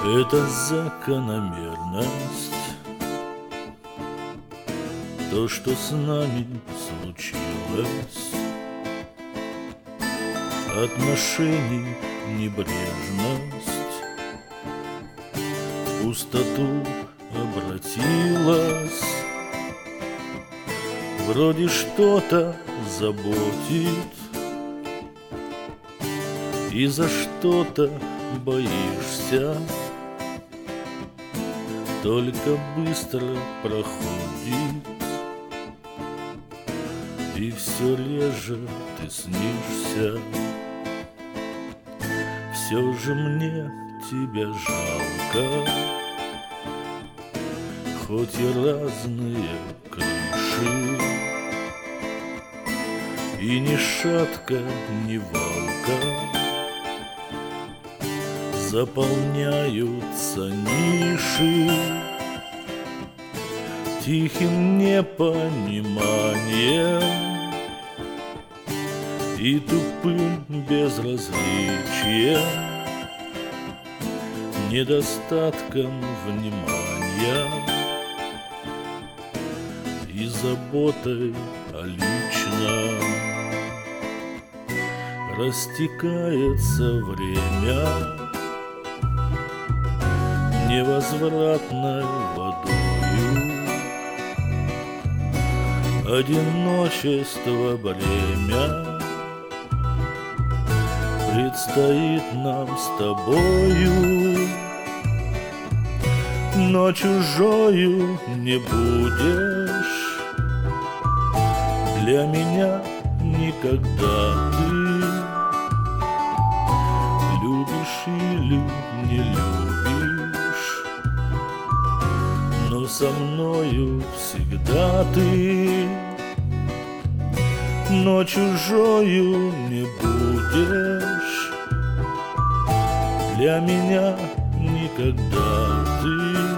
Это закономерность, то, что с нами случилось. Отношений небрежность в пустоту обратилась. Вроде что-то заботит, и за что-то боишься. Только быстро проходит, и все реже ты снишься. Все же мне тебя жалко, хоть и разные крыши, и ни шатка, ни валка заполняются ниши тихим непониманием и тупым безразличием, недостатком внимания и заботой о личном. Растекается время невозвратной водою, одиночество бремя предстоит нам с тобою, но чужою не будешь для меня никогда. Ты любишь или не любишь, но со мною всегда ты, но чужою не будешь для меня никогда. Ты